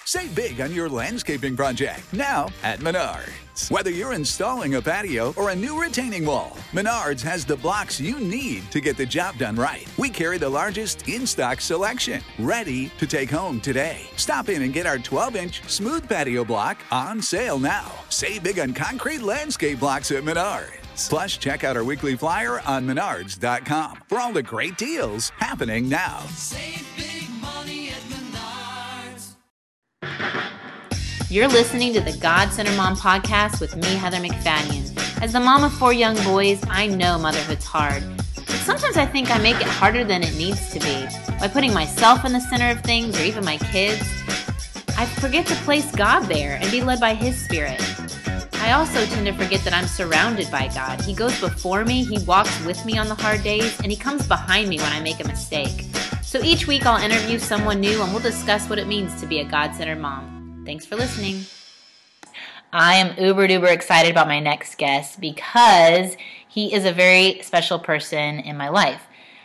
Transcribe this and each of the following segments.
Save big on your landscaping project now at Menards. Whether you're installing a patio or a new retaining wall, Menards has the blocks you need to get the job done right. We carry the largest in-stock selection, ready to take home today. Stop in and get our 12-inch smooth patio block on sale now. Save big on concrete landscape blocks at Menards. Plus, check out our weekly flyer on menards.com for all the great deals happening now. Save big money at Menards. You're listening to the God Centered Mom podcast with me, Heather McFadden. As the mom of 4 young boys, I know motherhood's hard. But sometimes I think I make it harder than it needs to be. By putting myself in the center of things, or even my kids, I forget to place God there and be led by His Spirit. I also tend to forget that I'm surrounded by God. He goes before me, He walks with me on the hard days, and He comes behind me when I make a mistake. So each week I'll interview someone new and we'll discuss what it means to be a God-centered mom. Thanks for listening. I am uber-duper excited about my next guest because he is a very special person in my life.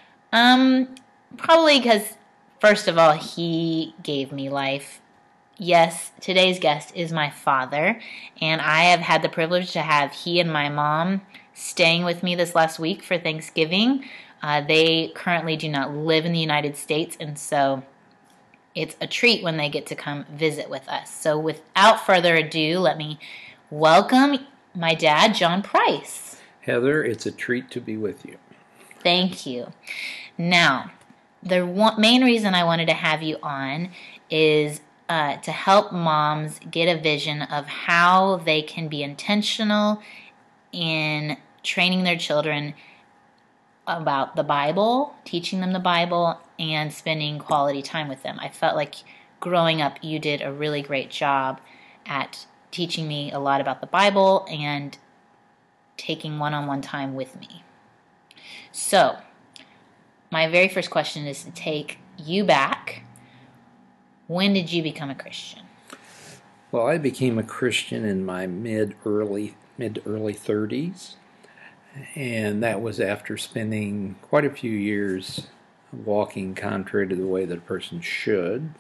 Probably because, first of all, he gave me life. Yes, today's guest is my father, and I have had the privilege to have he and my mom staying with me this last week for Thanksgiving. They currently do not live in the United States, and so it's a treat when they get to come visit with us. So without further ado, let me welcome my dad, John Price. Heather, it's a treat to be with you. Thank you. Now, the main reason I wanted to have you on is to help moms get a vision of how they can be intentional in training their children about the Bible, teaching them the Bible, and spending quality time with them. I felt like growing up you did a really great job at teaching me a lot about the Bible and taking one-on-one time with me. So, my very first question is to take you back. When did you become a Christian? Well, I became a Christian in my mid-early 30s, and that was after spending quite a few years walking contrary to the way that a person should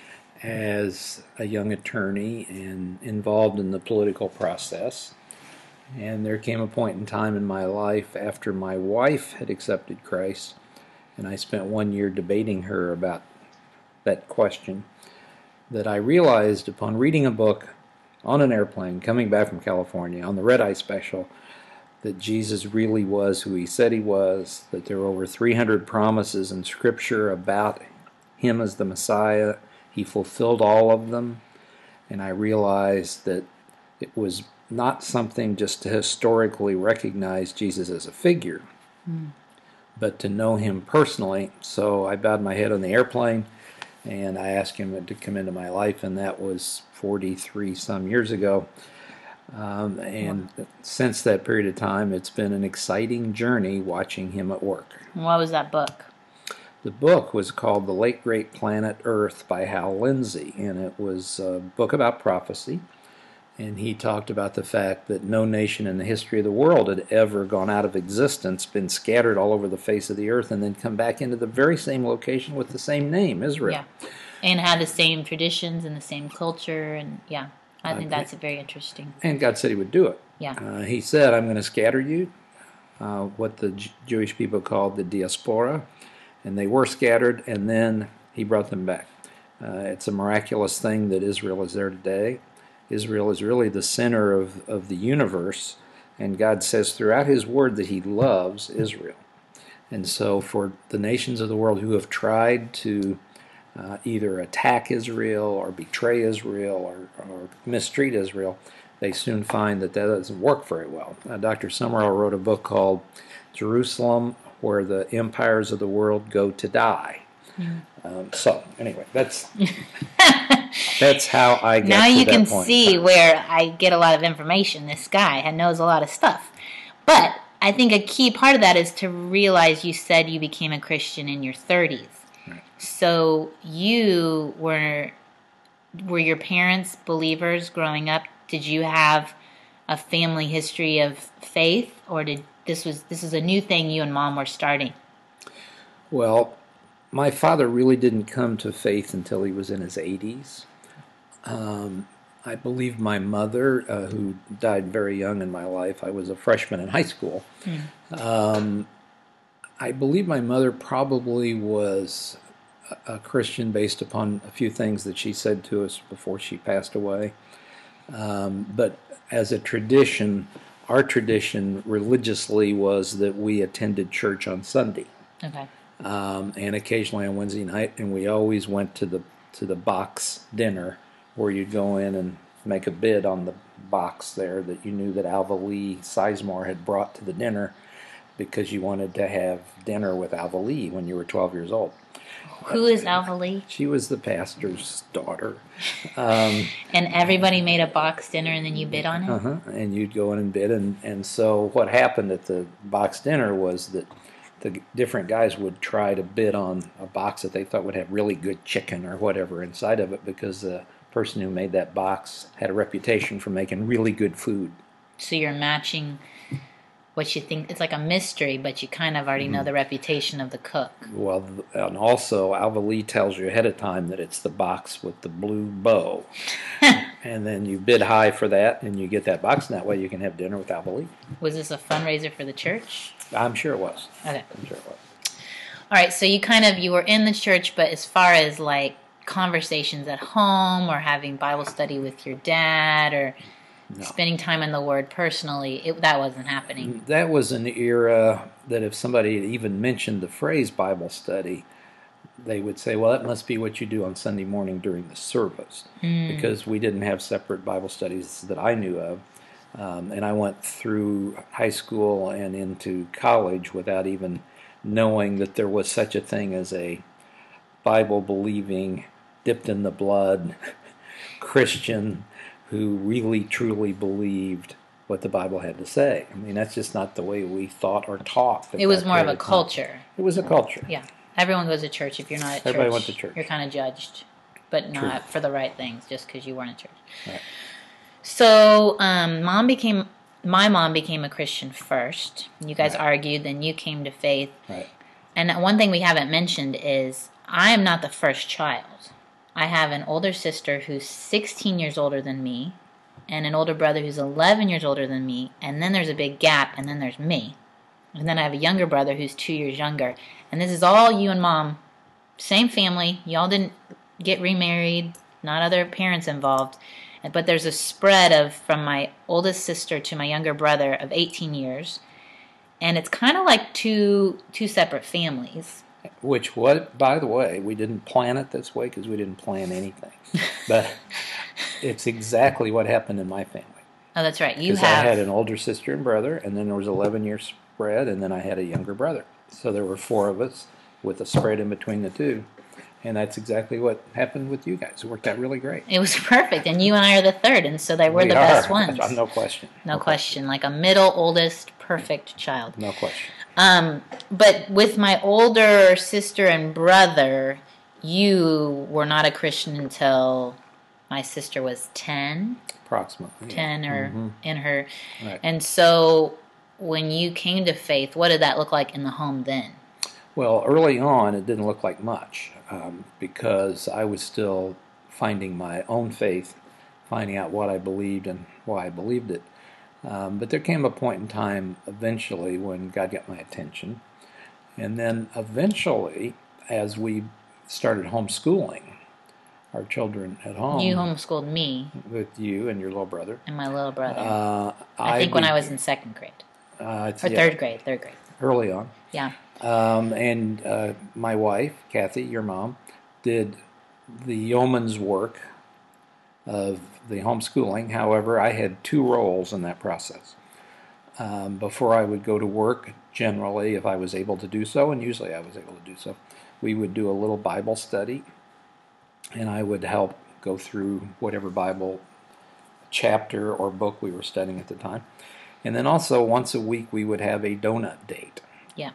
as a young attorney and involved in the political process. And there came a point in time in my life after my wife had accepted Christ, and I spent 1 year debating her about that question, that I realized upon reading a book on an airplane coming back from California on the Red Eye Special that Jesus really was who He said He was, that there were over 300 promises in Scripture about Him as the Messiah. He fulfilled all of them, and I realized that it was not something just to historically recognize Jesus as a figure, but to know Him personally. So I bowed my head on the airplane, and I asked Him to come into my life, and that was 43 some years ago. And since that period of time, it's been an exciting journey watching Him at work. What was that book? The book was called The Late Great Planet Earth by Hal Lindsey, and it was a book about prophecy. And he talked about the fact that no nation in the history of the world had ever gone out of existence, been scattered all over the face of the earth, and then come back into the very same location with the same name, Israel. Yeah, and had the same traditions and the same culture, and yeah, I think that's very interesting. And God said He would do it. Yeah. He said, I'm going to scatter you, what the Jewish people called the diaspora, and they were scattered, and then He brought them back. It's a miraculous thing that Israel is there today. Israel is really the center of the universe, and God says throughout His Word that He loves Israel. And so for the nations of the world who have tried to either attack Israel or betray Israel or mistreat Israel, they soon find that doesn't work very well. Dr. Summerall wrote a book called Jerusalem, Where the Empires of the World Go to Die. So anyway, that's how I got now to you that can point. see where I get a lot of information. This guy knows a lot of stuff. But I think a key part of that is to realize you said you became a Christian in your 30s. Right. So you were your parents believers growing up? Did you have a family history of faith, or this is a new thing you and Mom were starting? Well, my father really didn't come to faith until he was in his 80s. I believe my mother, who died very young in my life, I was a freshman in high school. I believe my mother probably was a Christian based upon a few things that she said to us before she passed away. But as a tradition, our tradition religiously was that we attended church on Sunday. Okay. And occasionally on Wednesday night, and we always went to the box dinner where you'd go in and make a bid on the box there that you knew that Alva Lee Sizemore had brought to the dinner because you wanted to have dinner with Alva Lee when you were 12 years old. Who is Alva Lee? She was the pastor's daughter. And everybody made a box dinner and then you bid on it? And you'd go in and bid. And so what happened at the box dinner was that the different guys would try to bid on a box that they thought would have really good chicken or whatever inside of it because the person who made that box had a reputation for making really good food. So you're matching what you think. It's like a mystery, but you kind of already know the reputation of the cook. Well, and also Alva Lee tells you ahead of time that it's the box with the blue bow. And then you bid high for that, and you get that box, and that way you can have dinner with Alva Lee. Was this a fundraiser for the church? I'm sure it was. Okay. I'm sure it was. All right, so you were in the church, but as far as like conversations at home or having Bible study with your dad or spending time in the Word personally, that wasn't happening. That was an era that if somebody had even mentioned the phrase Bible study, they would say, well, that must be what you do on Sunday morning during the service, because we didn't have separate Bible studies that I knew of. And I went through high school and into college without even knowing that there was such a thing as a Bible-believing, dipped-in-the-blood Christian who really, truly believed what the Bible had to say. I mean, that's just not the way we thought or talked. It was more of a culture. It was a culture. Yeah. Everyone goes to church. If you're not at church, everybody went to church. You're kind of judged, but not for the right things, just because you weren't at church. Right. So, my mom became a Christian first. You guys argued, then you came to faith. Right. And one thing we haven't mentioned is I am not the first child. I have an older sister who's 16 years older than me, and an older brother who's 11 years older than me, and then there's a big gap, and then there's me. And then I have a younger brother who's 2 years younger. And this is all you and Mom. Same family. Y'all didn't get remarried, not other parents involved. But there's a spread from my oldest sister to my younger brother of 18 years. And it's kind of like two separate families. By the way, we didn't plan it this way because we didn't plan anything. But it's exactly what happened in my family. Oh, that's right. Because I had an older sister and brother, and then there was 11 years spread, and then I had a younger brother. So there were 4 of us with a spread in between the two. And that's exactly what happened with you guys. It worked out really great. It was perfect. And you and I are the third, and so we're the best ones. No question. No question. Like a middle, oldest, perfect child. No question. But with my older sister and brother, you were not a Christian until my sister was 10. Approximately. 10 or in her. Right. And so when you came to faith, what did that look like in the home then? Well, early on, it didn't look like much because I was still finding my own faith, finding out what I believed and why I believed it. But there came a point in time eventually when God got my attention. And then eventually, as we started homeschooling our children at home. You homeschooled me. With you and your little brother. And my little brother. I think when I was in 2nd grade. Or 3rd grade. Early on. Yeah. And my wife, Kathy, your mom, did the yeoman's work of the homeschooling. However, I had 2 roles in that process. Before I would go to work, generally, if I was able to do so, and usually I was able to do so, we would do a little Bible study, and I would help go through whatever Bible chapter or book we were studying at the time. And then also, once a week, we would have a donut date. Yeah.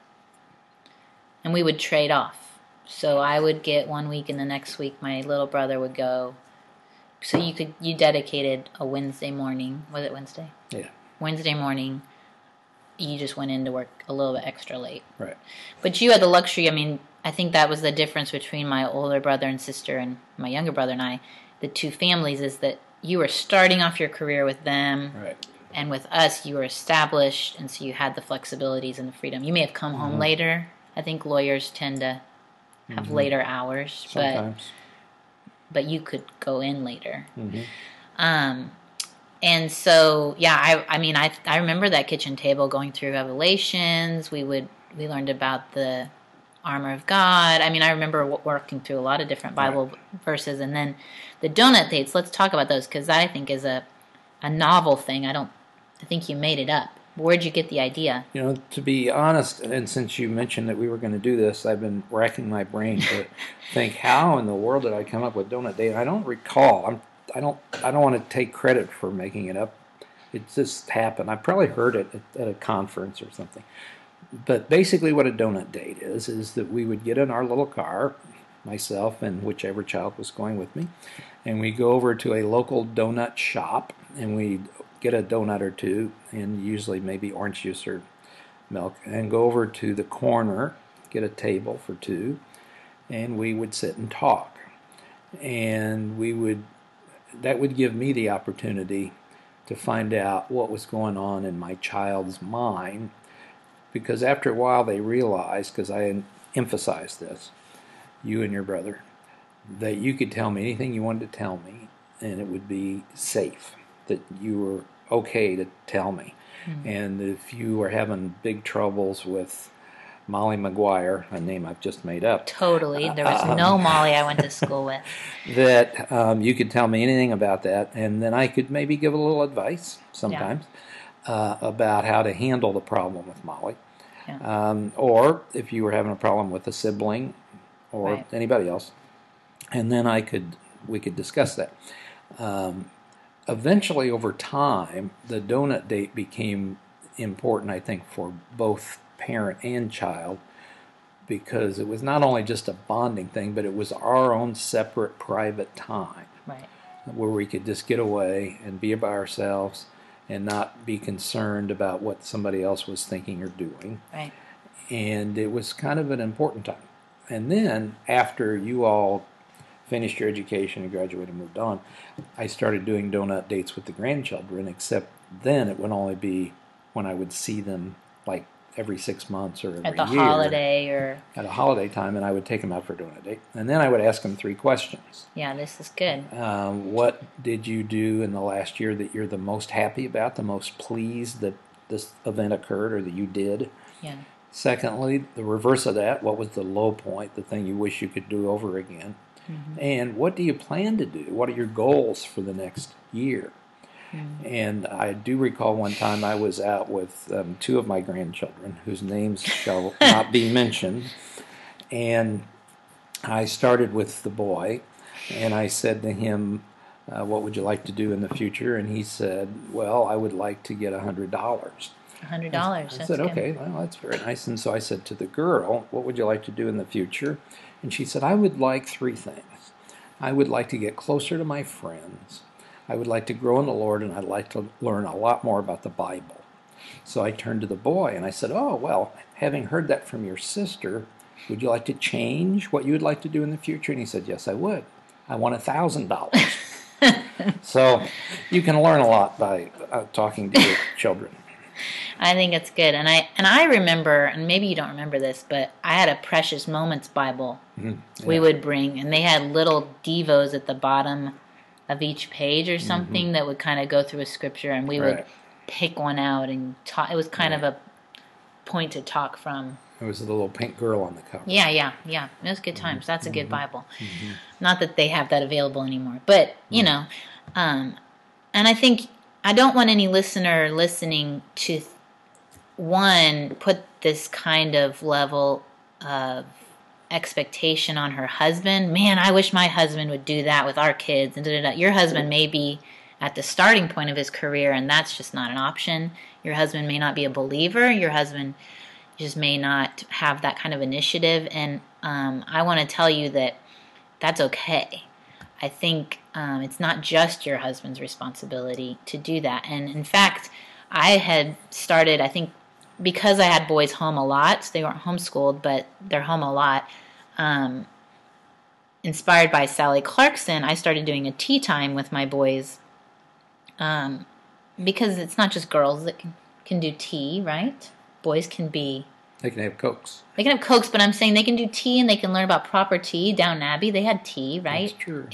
And we would trade off. So I would get 1 week, and the next week my little brother would go. So you dedicated a Wednesday morning. Was it Wednesday? Yeah. Wednesday morning, you just went into work a little bit extra late. Right. But you had the luxury, I think that was the difference between my older brother and sister and my younger brother and I, the two families is that you were starting off your career with them. Right. And with us, you were established, and so you had the flexibilities and the freedom. You may have come home later. I think lawyers tend to have later hours, Sometimes. but you could go in later. And so, yeah, I remember that kitchen table going through Revelations. We learned about the armor of God. I mean, I remember working through a lot of different Bible verses, and then the donut dates. Let's talk about those because that I think is a novel thing. I think you made it up. Where'd you get the idea? You know, to be honest, and since you mentioned that we were going to do this, I've been racking my brain to think how in the world did I come up with donut date. I don't recall. I don't want to take credit for making it up. It just happened. I probably heard it at a conference or something. But basically, what a donut date is that we would get in our little car, myself and whichever child was going with me, and we go over to a local donut shop and we get a donut or two, and usually maybe orange juice or milk, and go over to the corner, get a table for two, and we would sit and talk. And that would give me the opportunity to find out what was going on in my child's mind, because after a while they realized, because I emphasized this, you and your brother, that you could tell me anything you wanted to tell me, and it would be safe, that you were okay to tell me. And if you were having big troubles with Molly McGuire, a name I've just made up. Totally. There was no Molly I went to school with. That you could tell me anything about that, and then I could maybe give a little advice sometimes about how to handle the problem with Molly. Yeah. Or if you were having a problem with a sibling or anybody else, and then we could discuss that. Eventually, over time, the donut date became important, I think, for both parent and child, because it was not only just a bonding thing, but it was our own separate private time, where we could just get away and be by ourselves and not be concerned about what somebody else was thinking or doing. Right. And it was kind of an important time. And then, after you all finished your education and graduated and moved on, I started doing donut dates with the grandchildren, except then it would only be when I would see them like every 6 months or every year. At the holiday or... At a holiday time, and I would take them out for a donut date. And then I would ask them 3 questions. Yeah, this is good. What did you do in the last year that you're the most happy about, the most pleased that this event occurred or that you did? Yeah. Secondly, the reverse of that, what was the low point, the thing you wish you could do over again? And what do you plan to do? What are your goals for the next year? And I do recall one time I was out with 2 of my grandchildren, whose names shall not be mentioned, and I started with the boy, and I said to him, what would you like to do in the future? And he said, well, I would like to get $100. $100. I said, okay, well, that's very nice. And so I said to the girl, what would you like to do in the future? And she said, I would like 3 things. I would like to get closer to my friends. I would like to grow in the Lord, and I'd like to learn a lot more about the Bible. So I turned to the boy, and I said, oh, well, having heard that from your sister, would you like to change what you would like to do in the future? And he said, yes, I would. I want $1,000. So you can learn a lot by talking to your children. I think it's good. And I remember, and maybe you don't remember this, but I had a Precious Moments Bible we would bring, and they had little devos at the bottom of each page or something that would kind of go through a scripture, and we would pick one out and talk. It was kind of a point to talk from. There was a little pink girl on the cover. Yeah. It was good times. That's a good Bible. Not that they have that available anymore, but, you know, and I think I don't want any listener listening to, put this kind of level of expectation on her husband. Man, I wish my husband would do that with our kids. And your husband may be at the starting point of his career, and that's just not an option. Your husband may not be a believer. Your husband just may not have that kind of initiative. And I want to tell you that that's okay. I think it's not just your husband's responsibility to do that. And in fact, I had started, I think, because I had boys home a lot, so they weren't homeschooled, but they're home a lot. In inspired by Sally Clarkson, I started doing a tea time with my boys, because it's not just girls that can do tea, right? Boys can be... They can have Cokes. They can have Cokes, but I'm saying they can do tea and they can learn about proper tea. Downton Abbey, they had tea, right? That's true.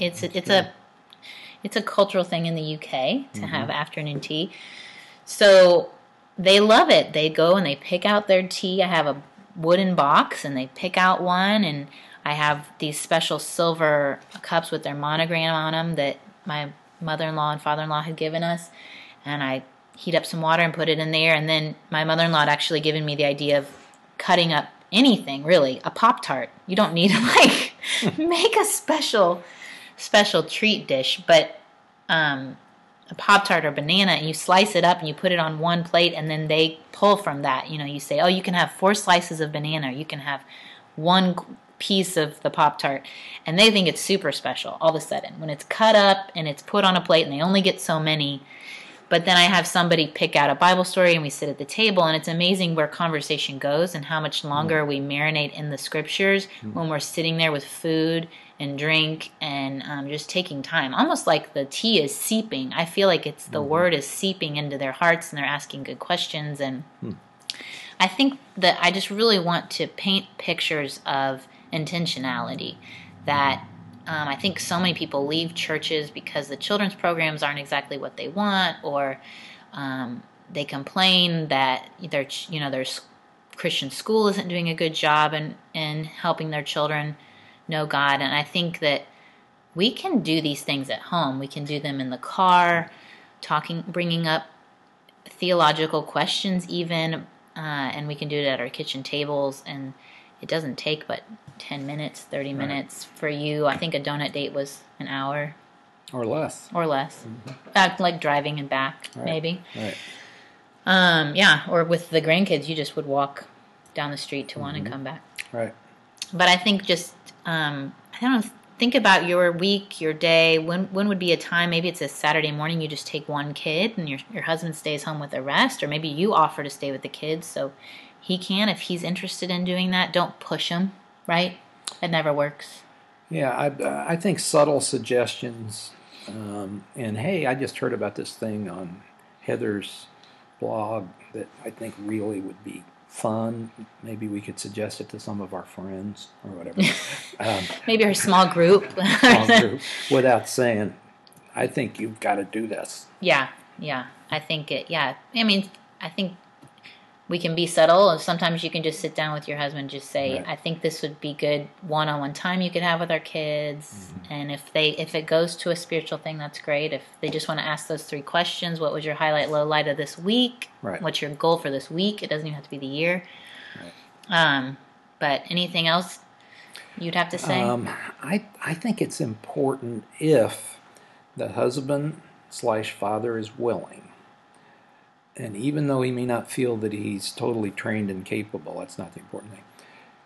It's a cultural thing in the UK to have afternoon tea. So they love it. They go and they pick out their tea. I have a wooden box and they pick out one, and I have these special silver cups with their monogram on them that my mother-in-law and father-in-law had given us, and I heat up some water and put it in there, and then my mother-in-law had actually given me the idea of cutting up anything, really, a Pop-Tart. You don't need to, like, make a special treat dish, but a Pop-Tart or banana, and you slice it up and you put it on one plate, and then they pull from that. You know, you say, oh, you can have 4 slices of banana, you can have 1 piece of the Pop-Tart, and they think it's super special all of a sudden when it's cut up and it's put on a plate, and they only get so many. But then I have somebody pick out a Bible story, and we sit at the table, and it's amazing where conversation goes and how much longer we marinate in the scriptures when we're sitting there with food and drink and just taking time. Almost like the tea is seeping. I feel like it's the word is seeping into their hearts, and they're asking good questions. And I think that I just really want to paint pictures of intentionality, that I think so many people leave churches because the children's programs aren't exactly what they want, or they complain that their Christian school isn't doing a good job in helping their children know God. And I think that we can do these things at home. We can do them in the car, bringing up theological questions even, and we can do it at our kitchen tables, and it doesn't take but 10 minutes, 30 minutes for you. I think a donut date was an hour. Or less. Like driving and back, maybe. Right. Yeah, or with the grandkids, you just would walk down the street to one and come back. Right. But I think just, I don't know, think about your week, your day. When would be a time, maybe it's a Saturday morning, you just take one kid and your husband stays home with the rest, or maybe you offer to stay with the kids so he can, if he's interested in doing that. Don't push him, right? It never works. Yeah, I think subtle suggestions, and hey, I just heard about this thing on Heather's blog that I think really would be fun. Maybe we could suggest it to some of our friends or whatever. Maybe our small group. Without saying, I think you've got to do this. Yeah. I think I think we can be subtle. Sometimes you can just sit down with your husband and just say, I think this would be good one-on-one time you could have with our kids. And if it goes to a spiritual thing, that's great. If they just want to ask those 3 questions, what was your highlight, low light of this week? Right. What's your goal for this week? It doesn't even have to be the year. Right. But anything else you'd have to say? I think it's important if the husband/father is willing. And even though he may not feel that he's totally trained and capable, that's not the important thing,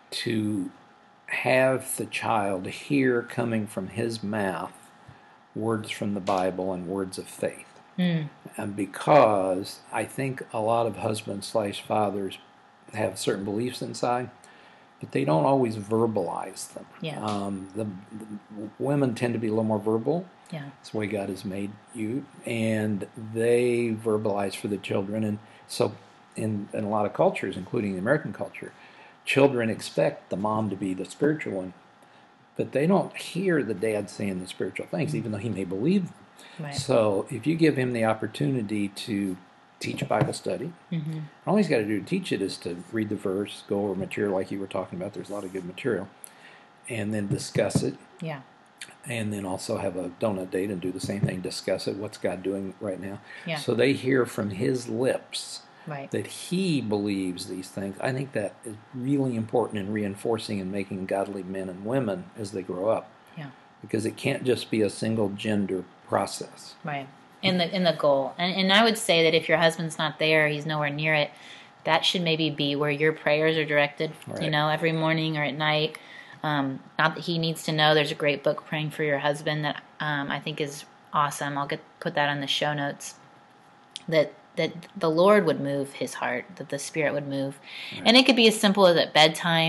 to have the child hear coming from his mouth words from the Bible and words of faith. And because I think a lot of husbands/fathers have certain beliefs inside, but they don't always verbalize them. Yeah. The women tend to be a little more verbal. Yeah. That's the way God has made you. And they verbalize for the children. And so in a lot of cultures, including the American culture, children expect the mom to be the spiritual one. But they don't hear the dad saying the spiritual things, even though he may believe them. Right. So if you give him the opportunity to teach a Bible study, all he's got to do to teach it is to read the verse, go over material like you were talking about. There's a lot of good material. And then discuss it. Yeah. And then also have a donut date and do the same thing, discuss it, what's God doing right now. Yeah. So they hear from his lips Right. that he believes these things. I think that is really important in reinforcing and making godly men and women as they grow up. Yeah. Because it can't just be a single gender process. Right. In the goal. And I would say that if your husband's not there, he's nowhere near it, that should maybe be where your prayers are directed, Right. Every morning or at night. Not that he needs to know. There's a great book, Praying for Your Husband, that I think is awesome. I'll put that on the show notes. That the Lord would move his heart, that the Spirit would move. Right. And it could be as simple as at bedtime,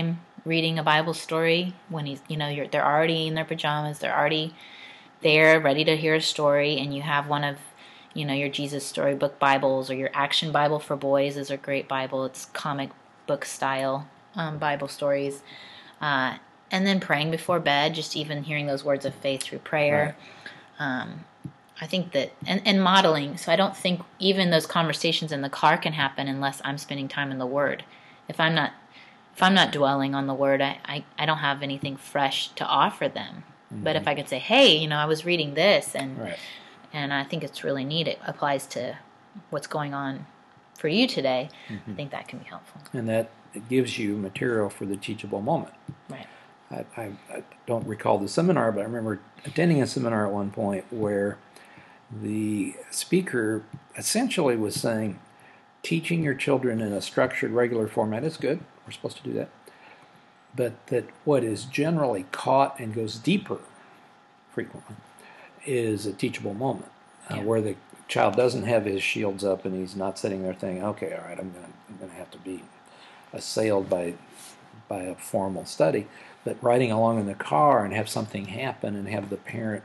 reading a Bible story when they're already in their pajamas, they're already there, ready to hear a story, and you have one of, your Jesus Storybook Bibles or your Action Bible for Boys is a great Bible. It's comic book style Bible stories. And then praying before bed, just even hearing those words of faith through prayer. Right. I think that, and modeling, so I don't think even those conversations in the car can happen unless I'm spending time in the Word. If I'm not dwelling on the Word, I don't have anything fresh to offer them. Mm-hmm. But if I could say, hey, I was reading this, and I think it's really neat, it applies to what's going on for you today, I think that can be helpful. And that gives you material for the teachable moment. Right. I don't recall the seminar, but I remember attending a seminar at one point where the speaker essentially was saying, teaching your children in a structured, regular format is good. We're supposed to do that. But that what is generally caught and goes deeper frequently is a teachable moment where the child doesn't have his shields up and he's not sitting there thinking, okay, all right, I'm going to have to be assailed by a formal study. But riding along in the car and have something happen and have the parent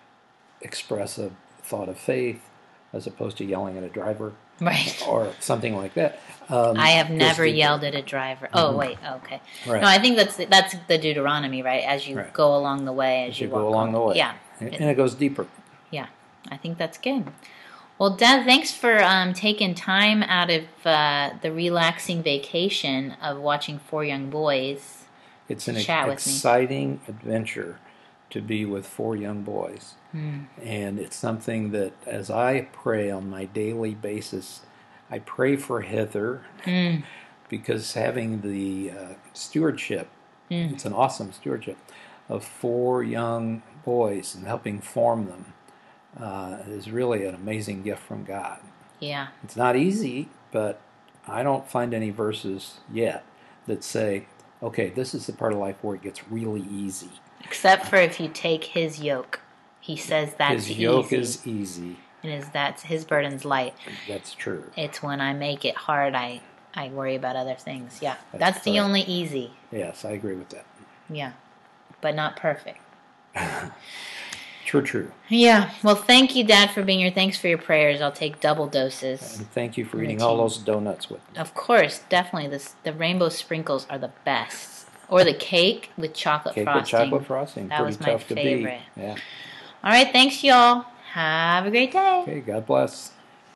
express a thought of faith as opposed to yelling at a driver. Right. Or something like that. I have never yelled at a driver. Oh, wait, okay. Right. No, I think that's the Deuteronomy, right? As you go along the way, as you go along the way. Yeah. And it goes deeper. Yeah, I think that's good. Well, Dad, thanks for taking time out of the relaxing vacation of watching 4 young boys. It's an exciting adventure to be with 4 young boys. And it's something that as I pray on my daily basis, I pray for Heather because having the stewardship, it's an awesome stewardship, of 4 young boys and helping form them is really an amazing gift from God. Yeah. It's not easy, but I don't find any verses yet that say, okay, this is the part of life where it gets really easy. Except for if you take his yoke. He says that's easy. His yoke is easy. And that's his burden's light. That's true. It's when I make it hard, I worry about other things. Yeah, that's the only easy. Yes, I agree with that. Yeah, but not perfect. True. Yeah, well, thank you, Dad, for being here. Thanks for your prayers. I'll take double doses. And thank you for eating all those donuts with me. Of course, definitely. The rainbow sprinkles are the best. Or the cake with chocolate frosting. Cake with chocolate frosting. That was my favorite. To beat. Yeah. All right, thanks, y'all. Have a great day. Okay, God bless.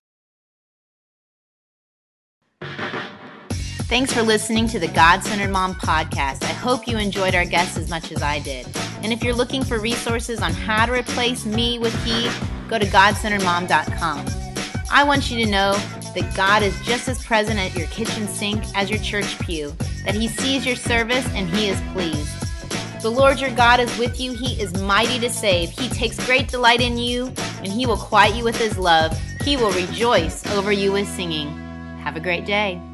Thanks for listening to the God-Centered Mom podcast. I hope you enjoyed our guests as much as I did. And if you're looking for resources on how to replace me with he, go to godcenteredmom.com. I want you to know that God is just as present at your kitchen sink as your church pew, that he sees your service and he is pleased. The Lord your God is with you. He is mighty to save. He takes great delight in you, and he will quiet you with his love. He will rejoice over you with singing. Have a great day.